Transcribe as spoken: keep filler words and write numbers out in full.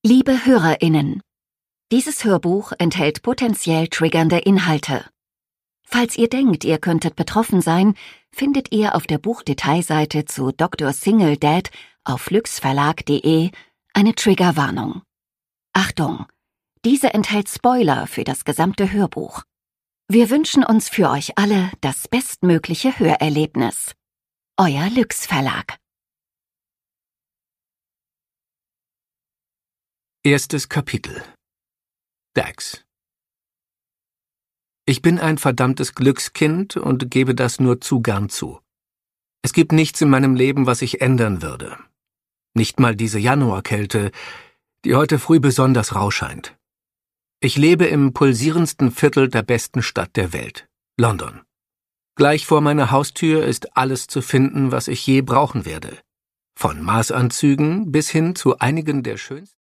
Liebe HörerInnen, dieses Hörbuch enthält potenziell triggernde Inhalte. Falls ihr denkt, ihr könntet betroffen sein, findet ihr auf der Buchdetailseite zu Doktor Single Dad auf lüxverlag punkt de eine Triggerwarnung. Achtung! Diese enthält Spoiler für das gesamte Hörbuch. Wir wünschen uns für euch alle das bestmögliche Hörerlebnis. Euer Lüx Verlag. Erstes Kapitel. Dax. Ich bin ein verdammtes Glückskind und gebe das nur zu gern zu. Es gibt nichts in meinem Leben, was ich ändern würde. Nicht mal diese Januarkälte, die heute früh besonders rau scheint. Ich lebe im pulsierendsten Viertel der besten Stadt der Welt, London. Gleich vor meiner Haustür ist alles zu finden, was ich je brauchen werde. Von Maßanzügen bis hin zu einigen der schönsten